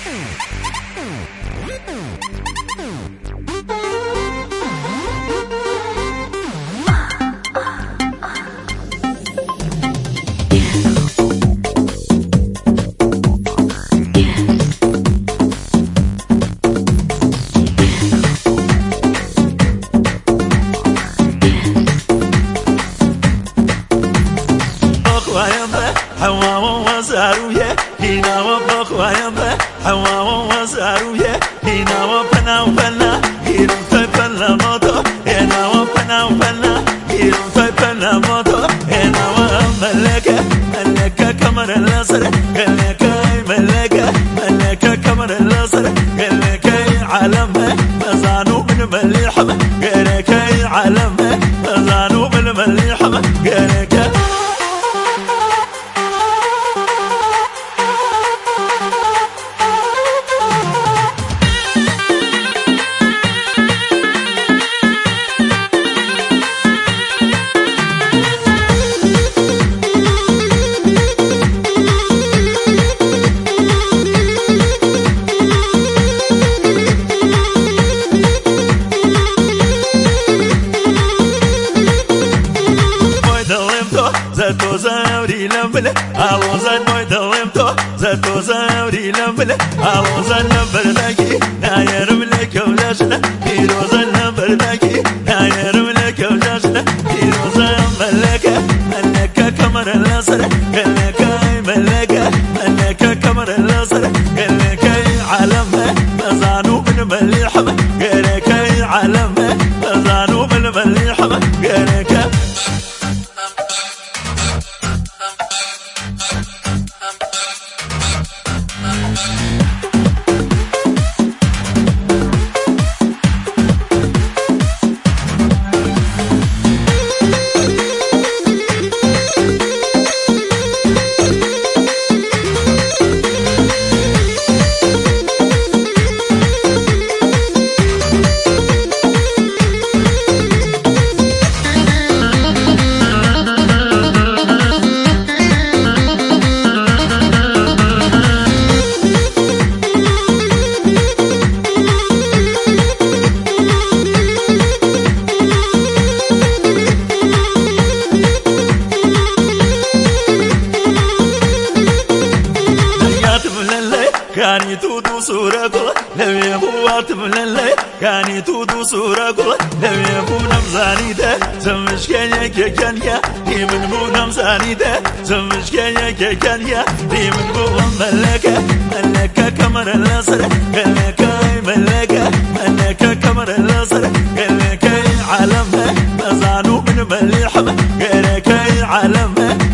وزاروية هنا وبخ وينبه حوا وزاروية هنا وبنا وبنا هيرم فبنا موتو هنا وبنا وبنا هيرم فبنا موتو هنا وملكة ملكة كمر الأسر ملكة ملكة ملكة كمر الأسر ملكة عالمه مزانو من مليحمه ملكة عالمه مزانو من مليحمه ملكة زتو زاوري لمبله أوزان موي دلمتو زتو زاوري لمبله أوزان لمبرداكي نايرم لك وجاشنا بيروزان لمبرداكي نايرم لك وجاشنا بيروزان ملكة ملكة كمر الأسر ملكة ملكة ملكة كمر الأسر ملكة عالمه مزانو من مليحمه ملكة عالمه مزانو من مليحمه ملكة كاني تودو سورة لم يبوات من الليل كاني تودو سورة لم يبو نمزاني ده زمش كانيا كانيا دي من بو نمزاني ده زمش كانيا كانيا دي من بو ملكة ملكة كمر الأسر ملكة ملكة ملكة كمر الأسر ملكة عالمه مزانو من مليحمه ملكة عالمه